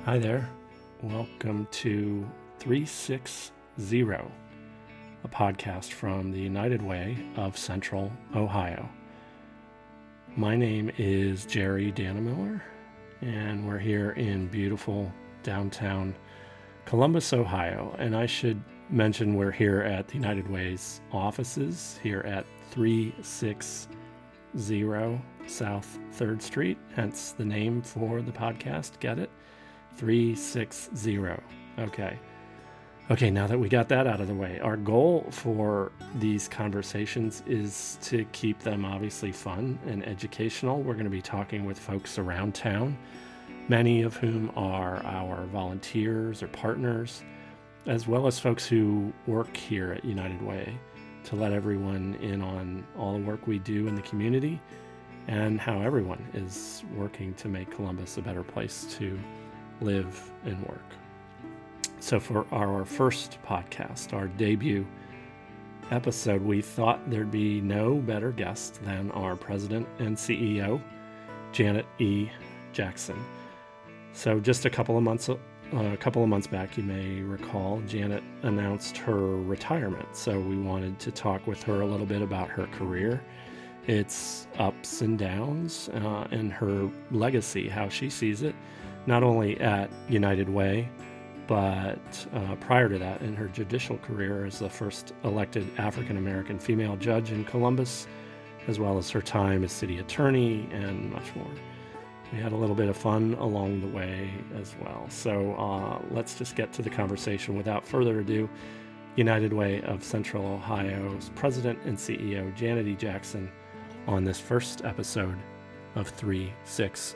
Hi there. Welcome to 360, a podcast from the United Way of Central Ohio. My name is Jerry Dannemiller, and we're here in beautiful downtown Columbus, Ohio. And I should mention we're here at the United Way's offices here at 360 South 3rd Street, hence the name for the podcast. Get it? 360. Okay, now that we got that out of the way, our goal for these conversations is to keep them obviously fun and educational. We're going to be talking with folks around town, many of whom are our volunteers or partners, as well as folks who work here at United Way, to let everyone in on all the work we do in the community and how everyone is working to make Columbus a better place to live and work. So for our first podcast, our debut episode, we thought there'd be no better guest than our president and CEO, Janet E. Jackson. So just a couple of months back, you may recall, Janet announced her retirement. So we wanted to talk with her a little bit about her career, its ups and downs, and her legacy, how she sees it, not only at United Way, but prior to that in her judicial career as the first elected African-American female judge in Columbus, as well as her time as city attorney and much more. We had a little bit of fun along the way as well. So let's just get to the conversation without further ado. United Way of Central Ohio's president and CEO, Janet E. Jackson, on this first episode of 360.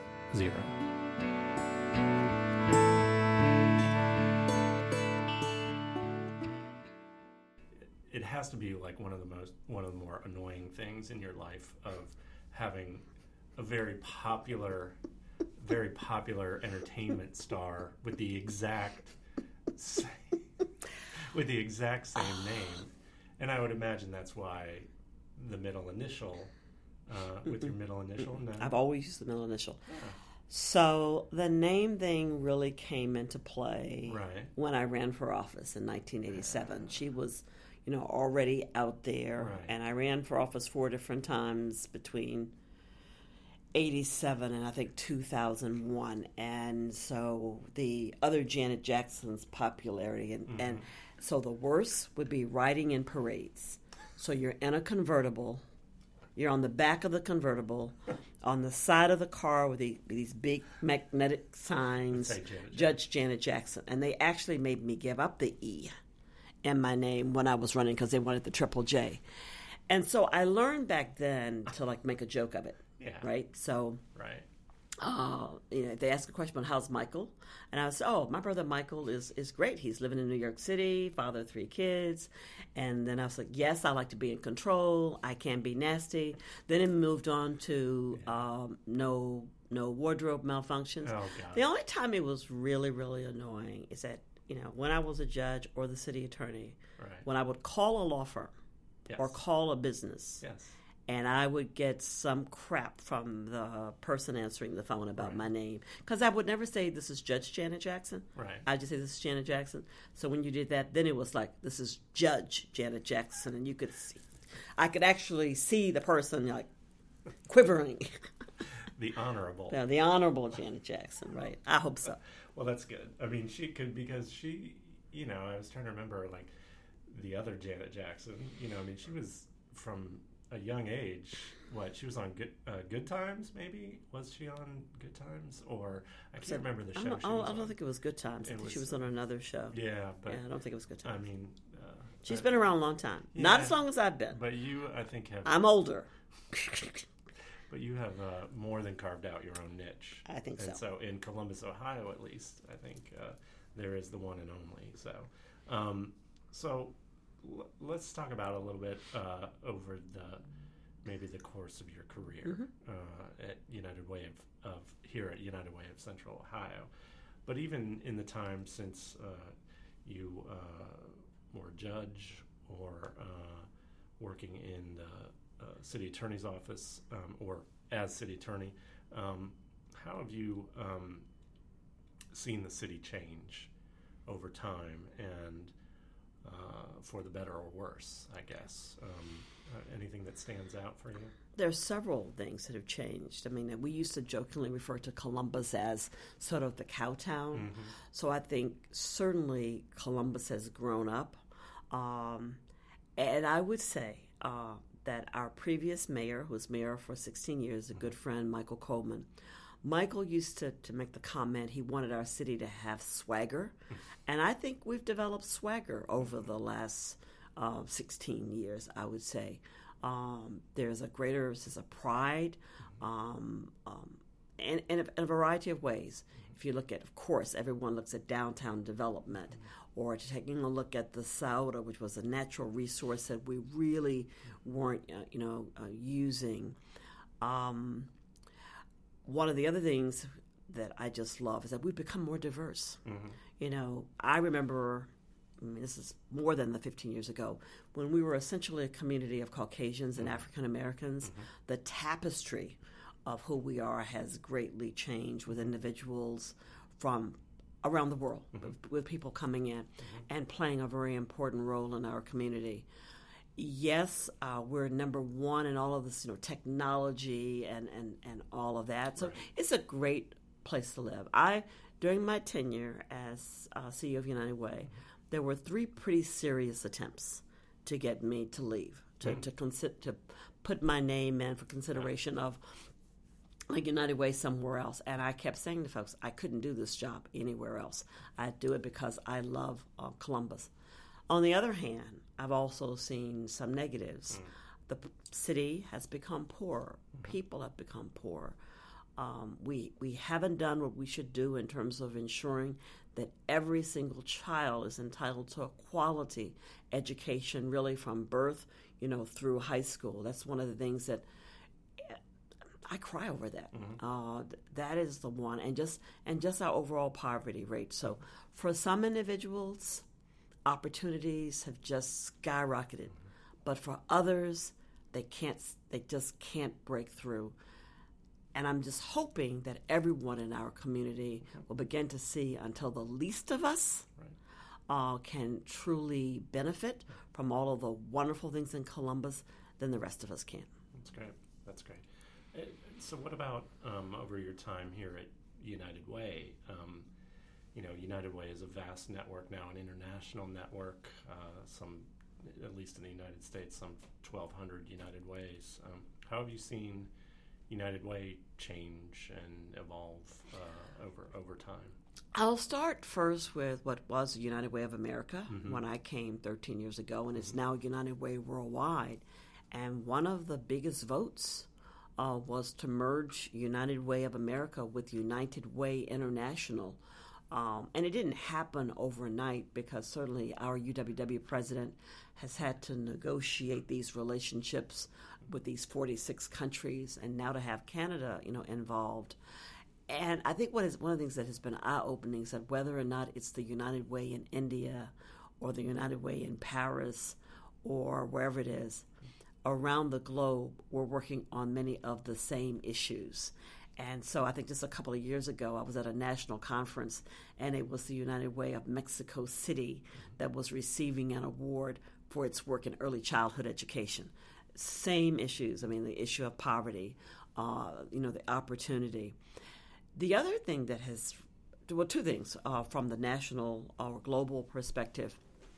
It has to be like one of the more annoying things in your life of having a very popular entertainment star with the exact same name, and I would imagine that's why the middle initial. With your middle initial? No. I've always used the middle initial. Yeah. So the name thing really came into play Right. when I ran for office in 1987. She was, already out there, Right. and I ran for office 4 different times between 87 and I think 2001. And so the other Janet Jackson's popularity, and so the worst would be riding in parades. So you're in a convertible. You're on the back of the convertible, on the side of the car with these big magnetic signs, Judge Janet Jackson. And they actually made me give up the E in my name when I was running because they wanted the triple J. And so I learned back then to make a joke of it, right? So, right. They asked a question about how's Michael, and I said, my brother Michael is great. He's living in New York City, father of 3 kids. And then I was like, yes, I like to be in control. I can be nasty. Then it moved on to no wardrobe malfunctions. Oh, God. The only time it was really, really annoying is that, when I was a judge or the city attorney, Right. when I would call a law firm or call a business, Yes. and I would get some crap from the person answering the phone about my name. Because I would never say, this is Judge Janet Jackson. Right. I just say, this is Janet Jackson. So when you did that, then it was like, this is Judge Janet Jackson. And I could actually see the person quivering. The Honorable. Yeah, the Honorable Janet Jackson, right? I hope so. Well, that's good. I mean, she could, because she, I was trying to remember, the other Janet Jackson. She was from a young age. She was on Good Times, maybe? Was she on Good Times? Or I can't remember the show I don't think it was Good Times. I think she was on another show. Yeah, but I don't think it was Good Times. I mean, she's been around a long time. Yeah, Not as long as I've been. But you, I think, have. I'm older. But you have more than carved out your own niche. I think so. And so in Columbus, Ohio, at least, I think there is the one and only. So, let's talk about a little bit over maybe the course of your career at United Way of here at United Way of Central Ohio. But even in the time since you were a judge or working in the city attorney's office or as city attorney, how have you seen the city change over time, and for the better or worse, I guess. Anything that stands out for you? There are several things that have changed. I mean, we used to jokingly refer to Columbus as sort of the cowtown. Mm-hmm. So I think certainly Columbus has grown up. And I would say that our previous mayor, who was mayor for 16 years, a good friend, Michael Coleman, Michael used to make the comment he wanted our city to have swagger. And I think we've developed swagger over the last 16 years, I would say. There's a greater sense of pride in a variety of ways. If you look at, of course, everyone looks at downtown development or taking a look at the Sauda, which was a natural resource that we really weren't, using. One of the other things that I just love is that we've become more diverse. Mm-hmm. I remember, this is more than the 15 years ago, when we were essentially a community of Caucasians and African Americans, the tapestry of who we are has greatly changed with individuals from around the world, with people coming in and playing a very important role in our community. Yes, we're number one in all of this, technology and all of that. So it's a great place to live. During my tenure as CEO of United Way, there were 3 pretty serious attempts to get me to leave, to put my name in for consideration of like United Way somewhere else. And I kept saying to folks, I couldn't do this job anywhere else. I'd do it because I love Columbus. On the other hand, I've also seen some negatives. The city has become poorer. People have become poorer. We haven't done what we should do in terms of ensuring that every single child is entitled to a quality education, really from birth, through high school. That's one of the things that I cry over that. That is the one, and just our overall poverty rate. So for some individuals, opportunities have just skyrocketed, but for others, they just can't break through. And I'm just hoping that everyone in our community will begin to see until the least of us can truly benefit from all of the wonderful things in Columbus, then the rest of us can. That's great. So what about over your time here at United Way? United Way is a vast network now, an international network, at least in the United States, some 1,200 United Ways. How have you seen United Way change and evolve over time? I'll start first with what was United Way of America when I came 13 years ago, and it's now United Way Worldwide. And one of the biggest votes was to merge United Way of America with United Way International. And it didn't happen overnight because certainly our UWW president has had to negotiate these relationships with these 46 countries, and now to have Canada, involved. And I think one of the things that has been eye-opening is that whether or not it's the United Way in India or the United Way in Paris or wherever it is, around the globe, we're working on many of the same issues. And so I think just a couple of years ago, I was at a national conference, and it was the United Way of Mexico City that was receiving an award for its work in early childhood education. Same issues. The issue of poverty, the opportunity. The other thing that has, two things from the national or global perspective.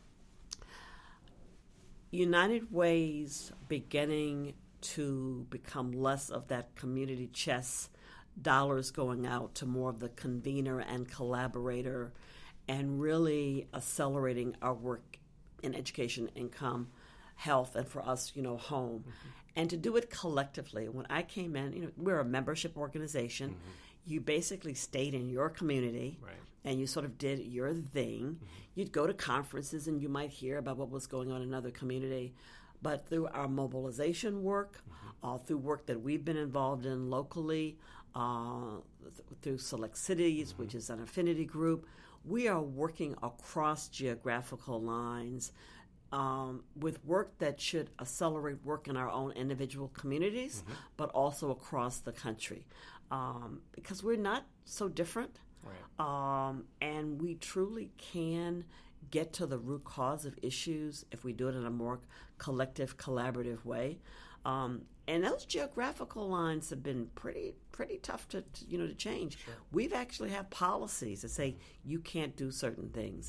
United Way's beginning to become less of that community chest, dollars going out to more of the convener and collaborator, and really accelerating our work in education, income, health, and for us, home. And to do it collectively. When I came in, we're a membership organization. You basically stayed in your community, and you sort of did your thing. You'd go to conferences, and you might hear about what was going on in another community. But through our mobilization work, through work that we've been involved in locally, through Select Cities, which is an affinity group, we are working across geographical lines with work that should accelerate work in our own individual communities, but also across the country. Because we're not so different. And we truly can get to the root cause of issues if we do it in a more collective, collaborative way. And those geographical lines have been pretty tough to change. Sure. We've actually have policies that say you can't do certain things.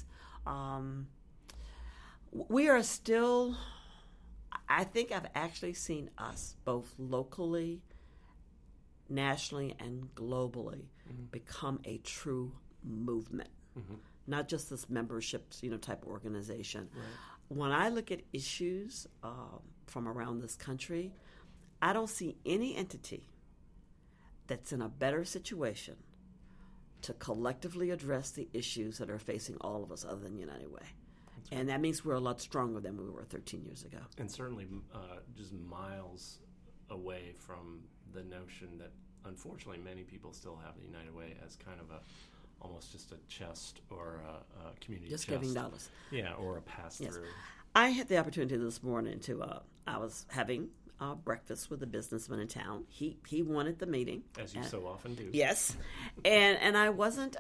We are still, I think I've actually seen us both locally, nationally, and globally become a true movement, not just this membership, type of organization. Right. When I look at issues from around this country, I don't see any entity that's in a better situation to collectively address the issues that are facing all of us other than United Way. And that means we're a lot stronger than we were 13 years ago. And certainly just miles away from the notion that, unfortunately, many people still have the United Way as kind of almost just a chest or a community just chest. Giving dollars. Yeah, or a pass-through. Yes. I had the opportunity this morning I was having breakfast with a businessman in town. He wanted the meeting. As you so often do. Yes. And I wasn't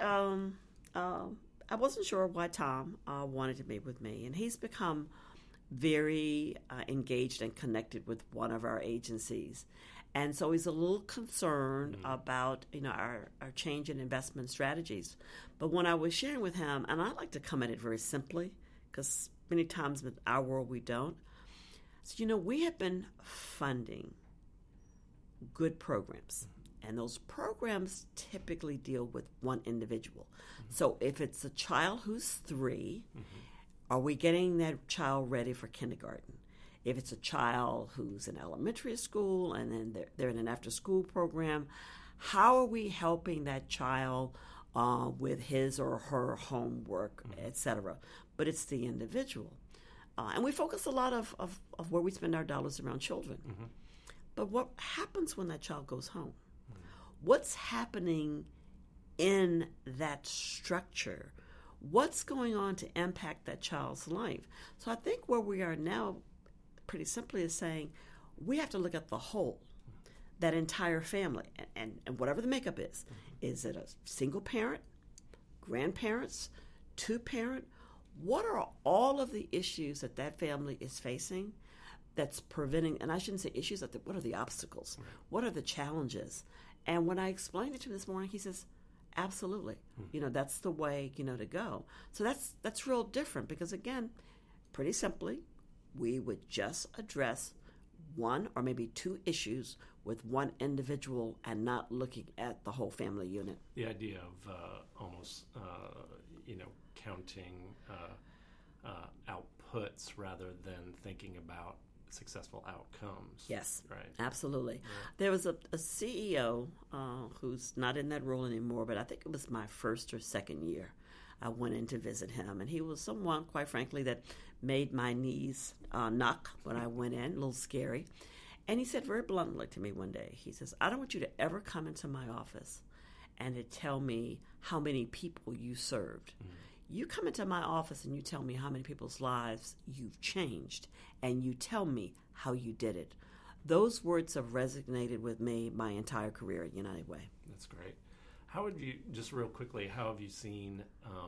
sure why Tom wanted to meet with me. And he's become very engaged and connected with one of our agencies. And so he's a little concerned about, our change in investment strategies. But when I was sharing with him, and I like to come at it very simply, because many times in our world we don't. So, we have been funding good programs. And those programs typically deal with one individual. So if it's a child who's 3, are we getting that child ready for kindergarten? If it's a child who's in elementary school and then they're in an after-school program, how are we helping that child with his or her homework, etc.? But it's the individual. And we focus a lot of where we spend our dollars around children. But what happens when that child goes home? What's happening in that structure? What's going on to impact that child's life? So I think where we are now, pretty simply, is saying we have to look at the whole, that entire family, and whatever the makeup is. Is it a single parent, grandparents, 2-parent? What are all of the issues that family is facing that's preventing, and I shouldn't say issues, what are the obstacles? Right. What are the challenges? And when I explained it to him this morning, he says, absolutely. That's the way, to go. So that's real different because, again, pretty simply, we would just address 1 or maybe 2 issues with one individual and not looking at the whole family unit. The idea of almost, counting outputs rather than thinking about successful outcomes. Yes, right. Absolutely. Yeah. There was a CEO who's not in that role anymore, but I think it was my first or second year. I went in to visit him, and he was someone, quite frankly, that made my knees knock when I went in, a little scary. And he said very bluntly to me one day, he says, I don't want you to ever come into my office and to tell me how many people you served. You come into my office and you tell me how many people's lives you've changed, and you tell me how you did it. Those words have resonated with me my entire career at United Way. That's great. How would you, just real quickly, how have you seen,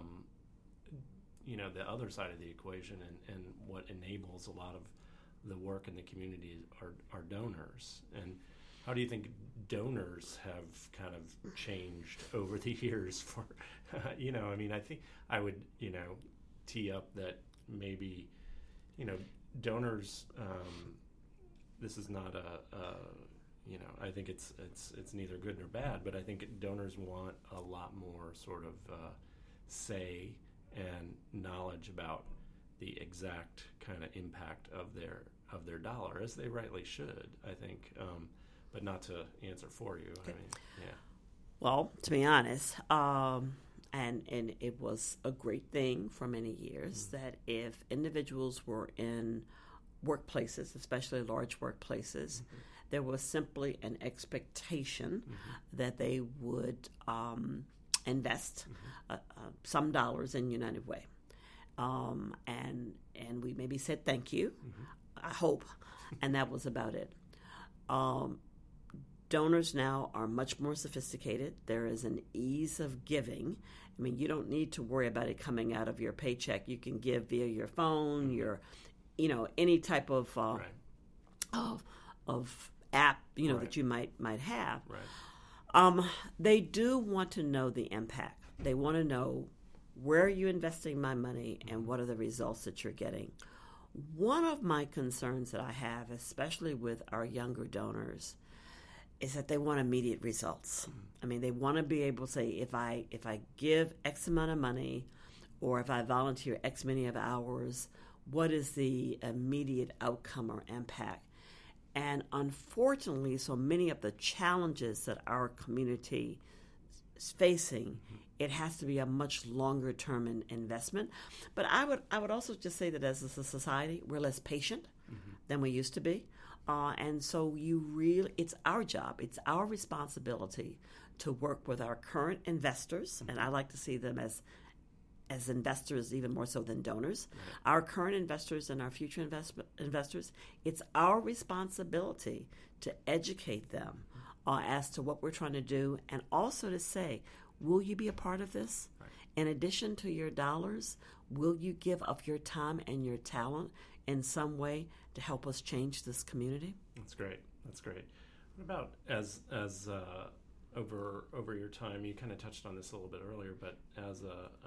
the other side of the equation and what enables a lot of the work in the community are donors? And how do you think donors have kind of changed over the years for, I think I would, tee up that maybe, donors, this is not I think it's neither good nor bad, but I think donors want a lot more sort of say and knowledge about the exact kind of impact of their dollar, as they rightly should, I think. But not to answer for you. Okay. Well, to be honest, and it was a great thing for many years that if individuals were in workplaces, especially large workplaces, there was simply an expectation that they would invest some dollars in United Way. And we maybe said thank you, I hope, and that was about it. Donors now are much more sophisticated. There is an ease of giving. I mean, you don't need to worry about it coming out of your paycheck. You can give via your phone, your, any type of app, that you might have. Right. They do want to know the impact. They want to know, where are you investing my money and what are the results that you're getting? One of my concerns that I have, especially with our younger donors, is that they want immediate results. I mean, they want to be able to say, if I give X amount of money, or if I volunteer X many of hours, what is the immediate outcome or impact? And unfortunately, so many of the challenges that our community is facing, it has to be a much longer term investment. But I would also just say that as a society, we're less patient than we used to be. And so it's our job, it's our responsibility to work with our current investors, and I like to see them as investors even more so than donors. Right. Our current investors and our future investors, it's our responsibility to educate them as to what we're trying to do, and also to say, will you be a part of this? Right. In addition to your dollars, will you give of your time and your talent in some way to help us change this community? That's great. What about as over your time? You kind of touched on this a little bit earlier, but as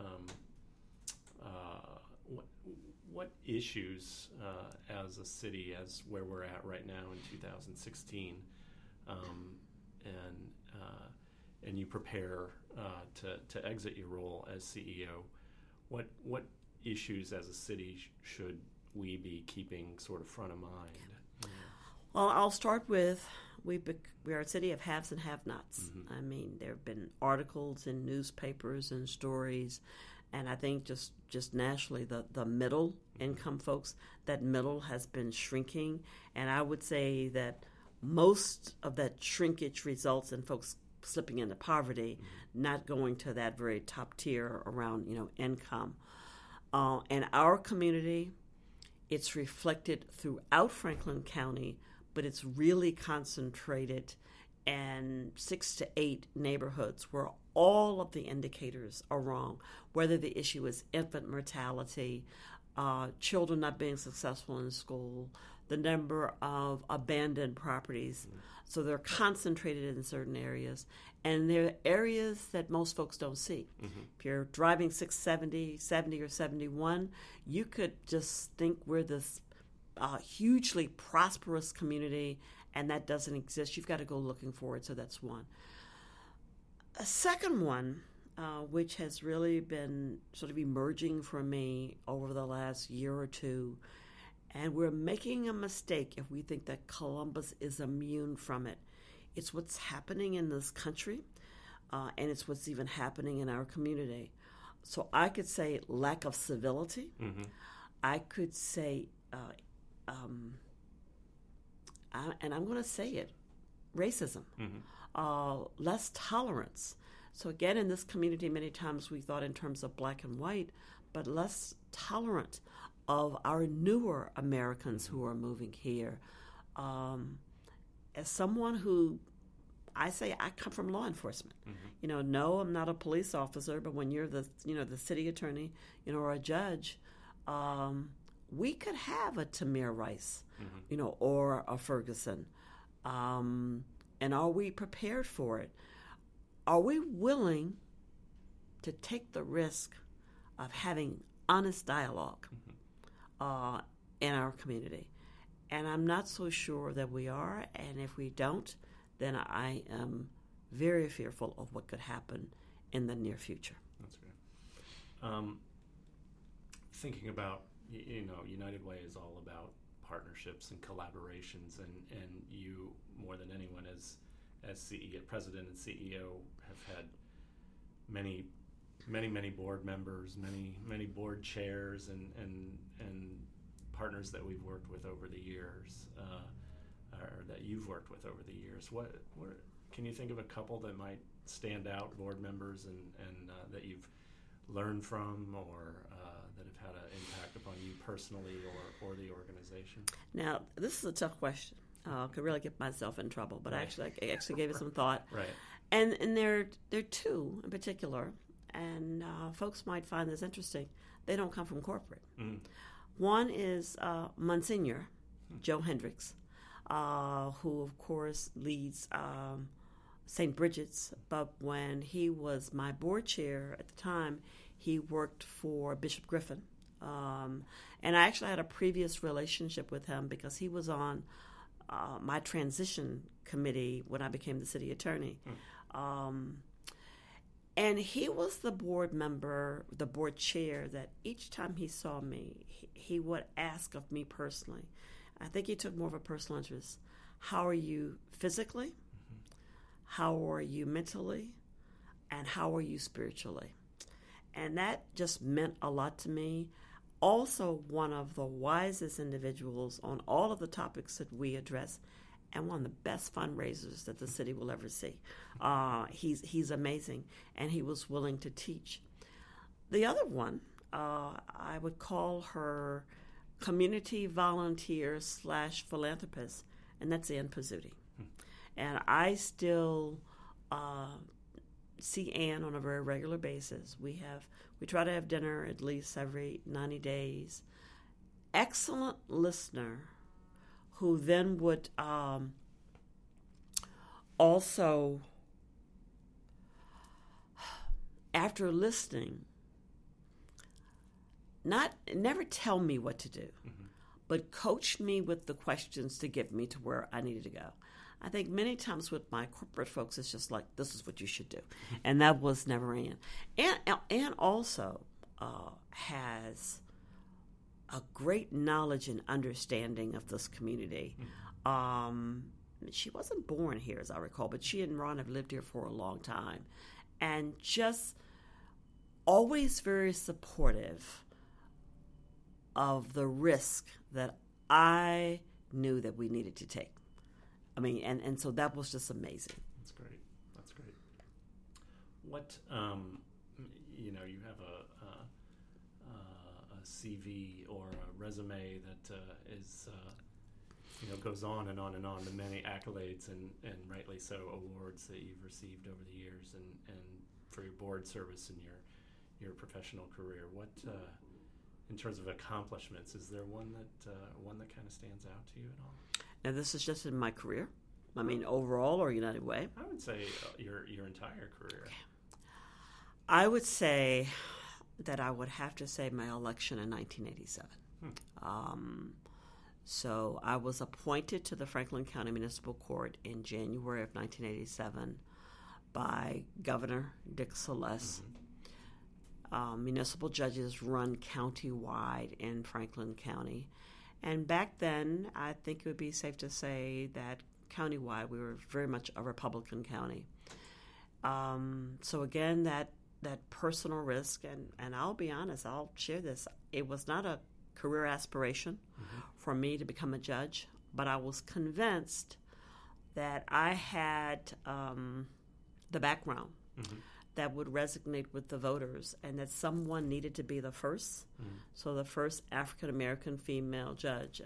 what issues as a city, as where we're at right now in 2016, and you prepare to exit your role as CEO, what issues as a city should we be keeping sort of front of mind? Well, I'll start with we are a city of haves and have-nots. I mean, there have been articles in newspapers and stories, and I think just nationally, the middle income folks, that middle has been shrinking, and I would say that most of that shrinkage results in folks slipping into poverty, not going to that very top tier around income. In our community, it's reflected throughout Franklin County, but it's really concentrated in 6 to 8 neighborhoods where all of the indicators are wrong, whether the issue is infant mortality, children not being successful in school, the number of abandoned properties. So they're concentrated in certain areas, and they're areas that most folks don't see. If you're driving 670, 70, or 71, you could just think we're this hugely prosperous community, and that doesn't exist. You've got to go looking for it, so that's one. A second one, which has really been sort of emerging for me over the last year or two, and we're making a mistake if we think that Columbus is immune from it. It's what's happening in this country, and it's what's even happening in our community. So I could say lack of civility. I could say, and I'm going to say it, racism, less tolerance. So again, in this community, many times we thought in terms of black and white, but less tolerant of our newer Americans who are moving here. As someone who, I come from law enforcement. No, I'm not a police officer, but when you're the city attorney, or a judge, we could have a Tamir Rice, or a Ferguson. And are we prepared for it? Are we willing to take the risk of having honest dialogue in our community? And I'm not so sure that we are, and if we don't, then I am very fearful of what could happen in the near future. That's great. Thinking about, United Way is all about partnerships and collaborations, and you, more than anyone, as CEO, president and CEO, have had many board members, many board chairs, and partners that we've worked with over the years, or that you've worked with over the years. What can you think of a couple that might stand out, board members, and that you've learned from, or that have had an impact upon you personally or the organization? Now, this is a tough question. Could really get myself in trouble, but Right. I actually gave it some thought. Right. And there are two in particular, and folks might find this interesting. They don't come from corporate. Mm. One is Monsignor Joe Hendricks, who of course leads St. Bridget's. But when he was my board chair at the time, he worked for Bishop Griffin. And I actually had a previous relationship with him because he was on my transition committee when I became the city attorney. And he was the board member, the board chair, that each time he saw me, he would ask of me personally. I think he took more of a personal interest. How are you physically? Mm-hmm. How are you mentally? And how are you spiritually? And that just meant a lot to me. Also, one of the wisest individuals on all of the topics that we address, and one of the best fundraisers that the city will ever see. He's amazing, and he was willing to teach. The other one, I would call her community volunteer / philanthropist, and that's Ann Pizzuti. And I still see Ann on a very regular basis. We try to have dinner at least every 90 days. Excellent listener, who then would also, after listening, never tell me what to do, but coach me with the questions to get me to where I needed to go. I think many times with my corporate folks, it's just like, this is what you should do. And that was never Ann. Ann also has a great knowledge and understanding of this community. She wasn't born here, as I recall, but she and Ron have lived here for a long time. And just always very supportive of the risk that I knew that we needed to take. I mean, and so that was just amazing. That's great. That's great. What, you have a CV or a resume that is, goes on and on and on, the many accolades and rightly so awards that you've received over the years and for your board service and your professional career. What, in terms of accomplishments, is there one that kind of stands out to you at all? Now, this is just in my career. I mean, overall or United Way? I would say your entire career. Okay. I would say that I would have to say my election in 1987. So I was appointed to the Franklin County Municipal Court in January of 1987 by Governor Dick Celeste. Municipal judges run county-wide in Franklin County. And back then, I think it would be safe to say that countywide, we were very much a Republican county. So again, that personal risk, and I'll be honest, I'll share this. It was not a career aspiration for me to become a judge, but I was convinced that I had the background that would resonate with the voters, and that someone needed to be the first. So the first African-American female judge.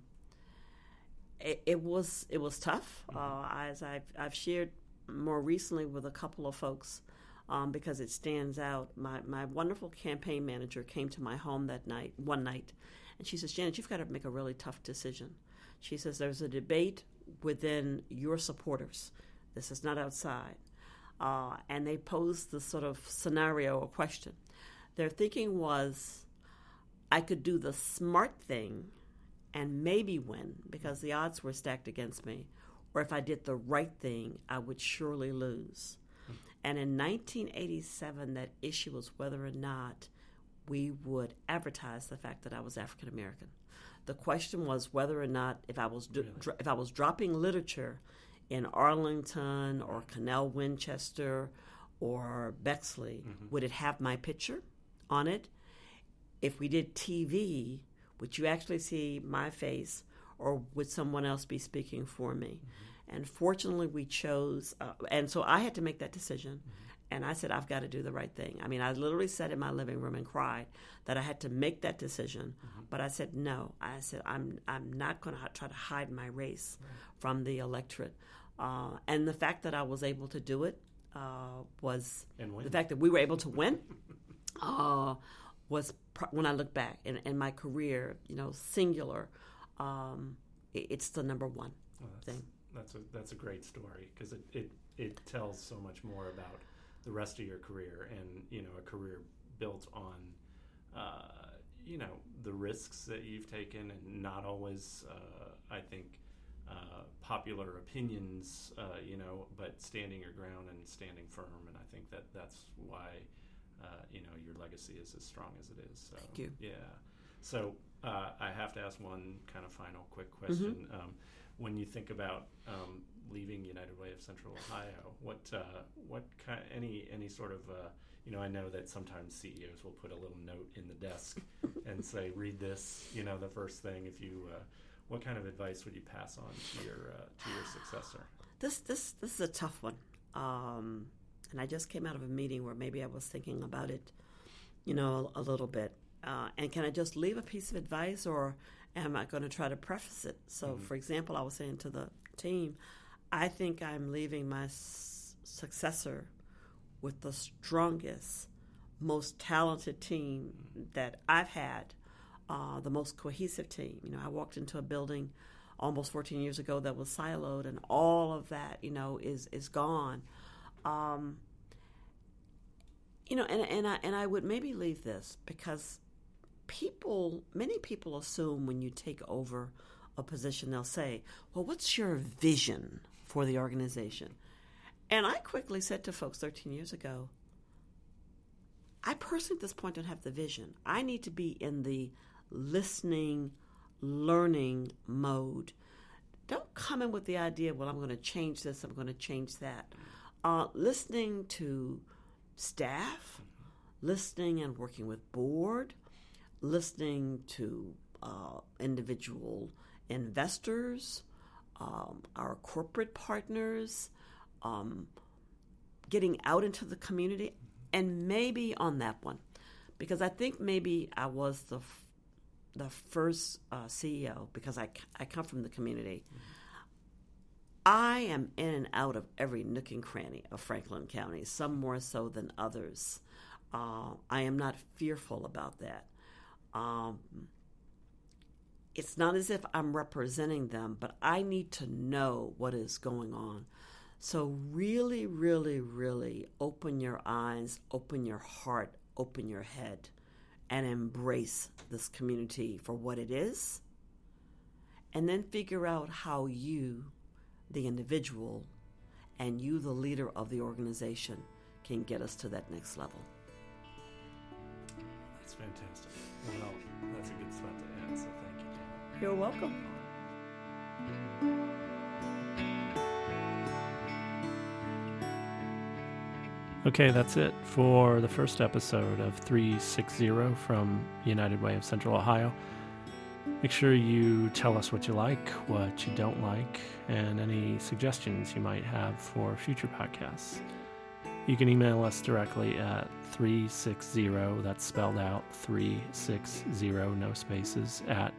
It was tough, as I've shared more recently with a couple of folks, because it stands out. My wonderful campaign manager came to my home one night, and she says, "Janet, you've got to make a really tough decision." She says, "There's a debate within your supporters. This is not outside." And they posed this sort of scenario or question. Their thinking was, I could do the smart thing and maybe win because the odds were stacked against me. Or if I did the right thing, I would surely lose. And in 1987, that issue was whether or not we would advertise the fact that I was African American. The question was whether or not if I was dropping literature in Arlington or Canal Winchester or Bexley, would it have my picture on it? If we did TV, would you actually see my face, or would someone else be speaking for me? And fortunately, we chose, and so I had to make that decision. And I said, I've got to do the right thing. I mean, I literally sat in my living room and cried that I had to make that decision. But I said, no. I said, I'm not going to try to hide my race from the electorate. And the fact that I was able to do it was the fact that we were able to win was, when I look back in my career, singular, it's the number one thing. That's a great story, because it tells so much more about the rest of your career, and a career built on the risks that you've taken, and not always I think popular opinions, but standing your ground and standing firm. And I think that's why your legacy is as strong as it is. So, thank you. Yeah. So I have to ask one kind of final quick question. When you think about leaving United Way of Central Ohio, what kind, any sort of I know that sometimes CEOs will put a little note in the desk and say, read this, the first thing. If you what kind of advice would you pass on to your successor? This is a tough one, and I just came out of a meeting where maybe I was thinking about it, a little bit. And can I just leave a piece of advice, or am I going to try to preface it? So, for example, I was saying to the team, I think I'm leaving my successor with the strongest, most talented team that I've had, the most cohesive team. I walked into a building almost 14 years ago that was siloed, and all of that, is gone. And I would maybe leave this, because many people assume when you take over a position, they'll say, well, what's your vision for the organization? And I quickly said to folks 13 years ago, I personally at this point don't have the vision. I need to be in the listening, learning mode. Don't come in with the idea, well, I'm going to change this, I'm going to change that. Listening to staff, listening and working with board, listening to individual investors, our corporate partners, getting out into the community, and maybe on that one, because I think maybe I was the first CEO, because I come from the community. I am in and out of every nook and cranny of Franklin County, some more so than others. I am not fearful about that. It's not as if I'm representing them, but I need to know what is going on. So really, really, really open your eyes, open your heart, open your head, and embrace this community for what it is. And then figure out how you, the individual, and you, the leader of the organization, can get us to that next level. That's fantastic. Well, that's a good spot to end, so thank you, Janet. You're welcome. Okay, that's it for the first episode of 360 from United Way of Central Ohio. Make sure you tell us what you like, what you don't like, and any suggestions you might have for future podcasts. You can email us directly at 360, that's spelled out 360, no spaces, at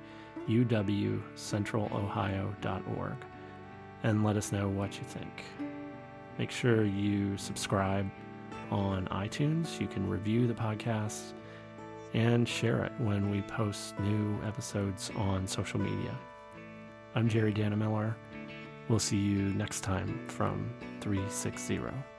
uwcentralohio.org, and let us know what you think. Make sure you subscribe on iTunes. You can review the podcast and share it when we post new episodes on social media. I'm Jerry Danamiller. We'll see you next time from 360.